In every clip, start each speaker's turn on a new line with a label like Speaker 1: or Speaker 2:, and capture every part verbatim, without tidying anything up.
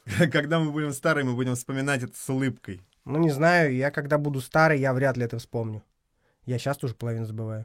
Speaker 1: Когда мы будем старые, мы будем вспоминать это с улыбкой.
Speaker 2: Ну, не знаю, я когда буду старый, я вряд ли это вспомню. Я сейчас тоже половину забываю.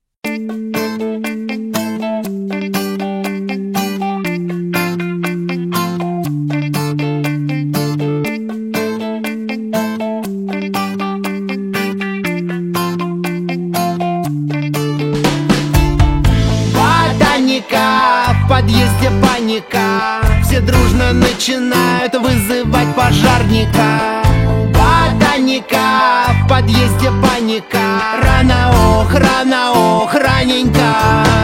Speaker 3: В подъезде паника, все дружно начинают вызывать пожарника. Ботаника, в подъезде паника, рано, ох, рано, ох, раненько.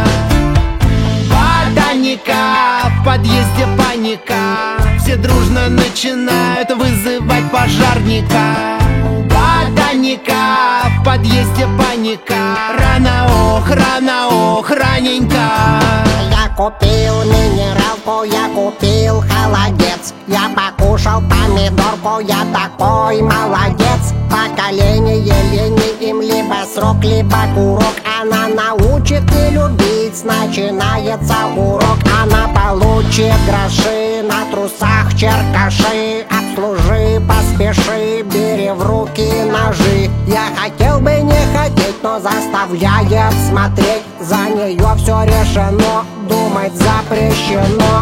Speaker 3: Ботаника, в подъезде паника, все дружно начинают вызывать пожарника. Ботаника, в подъезде паника, рано, ох, рано, ох, раненько.
Speaker 4: Я купил минералку, я купил холодец. Я покушал помидорку, я такой молодец. Поколение лени, им либо срок, либо курок. Она научит не любить, начинается урок. Она получит гроши, на трусах черкаши. Обслужи, поспеши, бери в руки ножи. Я хотел бы не хотеть, но заставляет смотреть. За нее все решено, думать запрещено.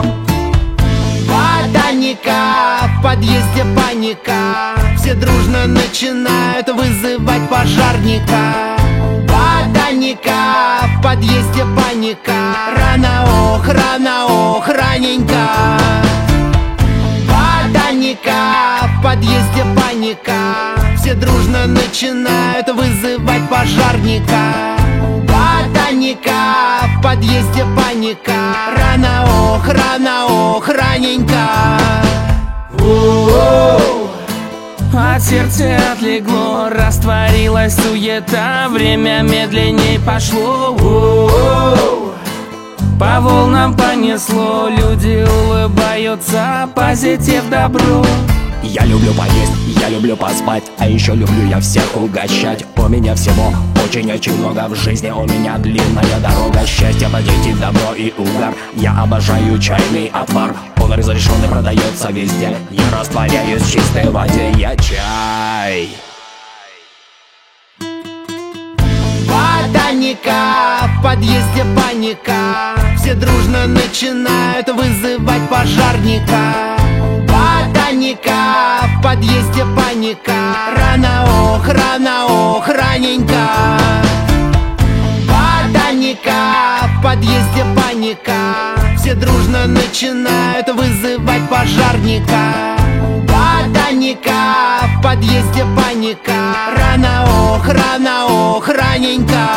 Speaker 3: Ботаника, в подъезде паника, все дружно начинают вызывать пожарника. Ботаника, в подъезде паника, рано, ох, рано, ох, раненько. Ботаника, в подъезде паника, все дружно начинают вызывать пожарника. Ботаника, в подъезде паника, рано, ох, рано, ох, раненько. У-у-у.
Speaker 5: От сердца отлегло, растворилась суета, время медленней пошло. У-у-у. По волнам понесло, люди улыбаются, позитив, добро.
Speaker 6: Я люблю поесть, я люблю поспать, а еще люблю я всех угощать. У меня всего очень-очень много в жизни, у меня длинная дорога счастья, позитив, добро и угар. Я обожаю чайный отвар, он разрешенный, продается везде. Я растворяюсь в чистой воде, я чай.
Speaker 3: Ботаника, в подъезде паника, все дружно начинают вызывать пожарника. Ботаника, в подъезде паника, рано, ох, рано, ох, раненько. Ботаника, в подъезде паника, все дружно начинают вызывать пожарника. Ботаника, в подъезде паника, рано, ох, рано, ох, раненько.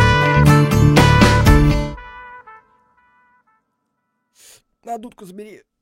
Speaker 2: На, дудку забери.